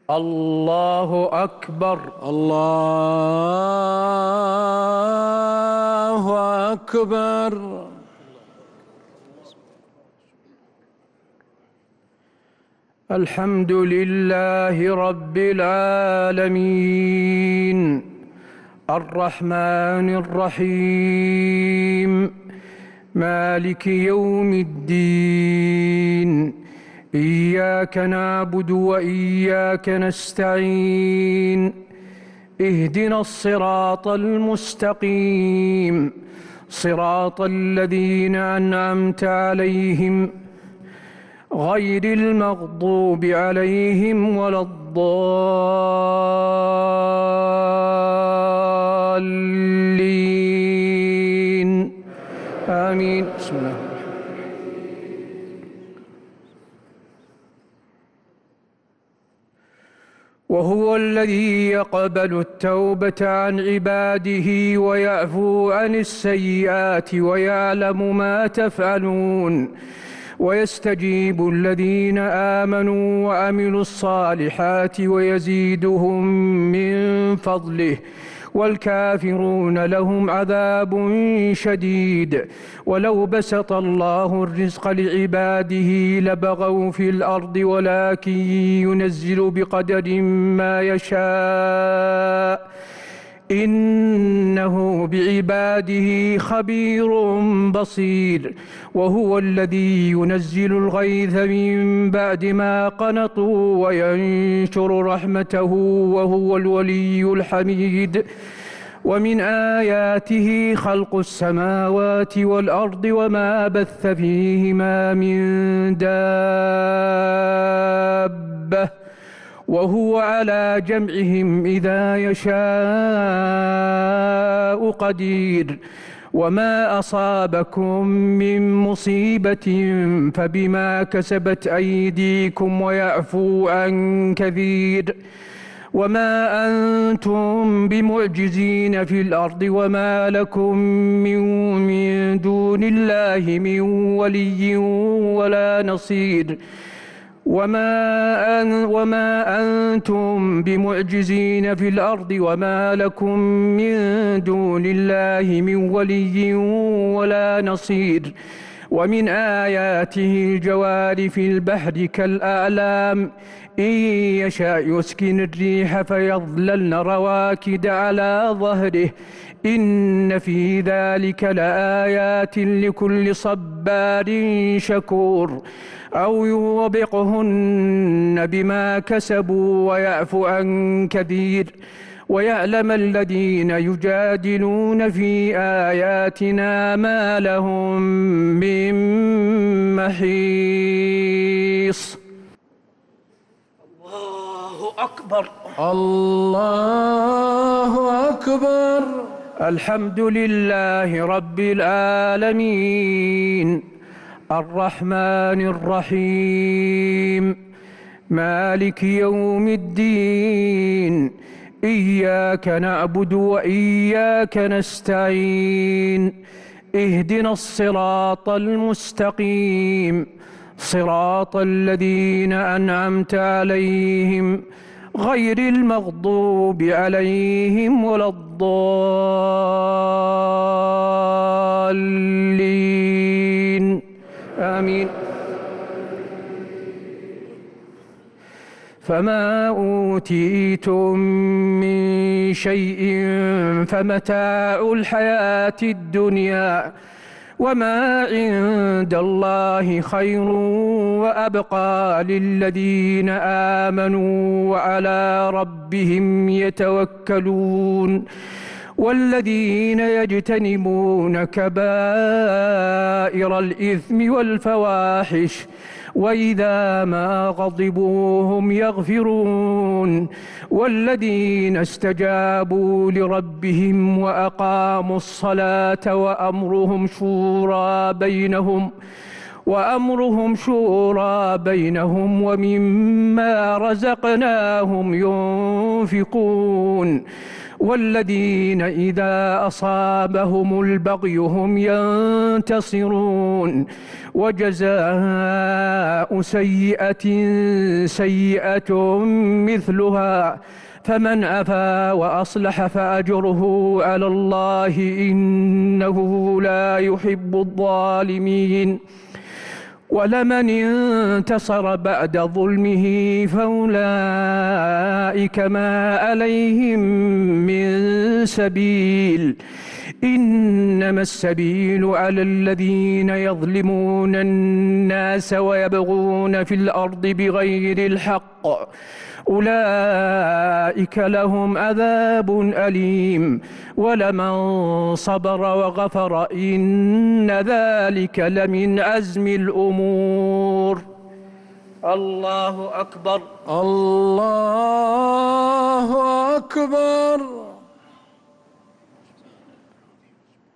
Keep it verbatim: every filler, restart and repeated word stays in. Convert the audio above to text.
الله أكبر. الله أكبر. الحمد لله رب العالمين الرحمن الرحيم مالك يوم الدين إياك نعبد وإياك نستعين اهدنا الصراط المستقيم صراط الذين أنعمت عليهم غير المغضوب عليهم ولا الضالين آمين. بسم الله. وهو الذي يقبل التوبة عن عباده ويعفو عن السيئات ويعلم ما تفعلون ويستجيب الذين آمنوا وعملوا الصالحات ويزيدهم من فضله والكافرون لهم عذاب شديد. ولو بسط الله الرزق لعباده لبغوا في الأرض ولكن ينزل بقدر ما يشاء إنه بعباده خبير بصير. وهو الذي ينزل الغيث من بعد ما قنطوا وينشر رحمته وهو الولي الحميد. ومن آياته خلق السماوات والأرض وما بث فيهما من دابة وهو على جمعهم إذا يشاء قدير. وما أصابكم من مصيبة فبما كسبت أيديكم ويعفو عن كثير. وما أنتم بمعجزين في الأرض وما لكم من دون الله من ولي ولا نصير. وما, أن وما أنتم بمعجزين في الأرض وما لكم من دون الله من ولي ولا نصير. ومن آياته الجوار في البحر كالأعلام إن يشاء يسكن الريح فيظللن رواكد على ظهره إن في ذلك لآيات لكل صبار شكور. أو يوبقهن بما كسبوا ويعفو عن كثير. ويعلم الذين يجادلون في آياتنا ما لهم من محيص. الله أكبر. الله أكبر. الحمد لله رب العالمين الرحمن الرحيم مالك يوم الدين إياك نعبد وإياك نستعين اهدنا الصراط المستقيم صراط الذين أنعمت عليهم غير المغضوب عليهم ولا الضالين آمين. فما أوتيتم من شيء فمتاع الحياة الدنيا وما عند الله خير وأبقى للذين آمنوا وعلى ربهم يتوكلون. والذين يجتنبون كبائر الإثم والفواحش وإذا ما غضبوا هم يغفرون. والذين استجابوا لربهم وأقاموا الصلاة وأمرهم شورى بينهم وأمرهم شورى بينهم ومما رزقناهم ينفقون والذين إذا أصابهم البغي هم ينتصرون وجزاء سيئة سيئة مثلها فمن عفا وأصلح فأجره على الله إنه لا يحب الظالمين ولمن انتصر بعد ظلمه فأولئك ما عليهم من سبيل إنما السبيل على الذين يظلمون الناس ويبغون في الأرض بغير الحق أولئك لهم عذاب أليم ولمن صبر وغفر إن ذلك لمن عزم الأمور. الله أكبر. الله أكبر.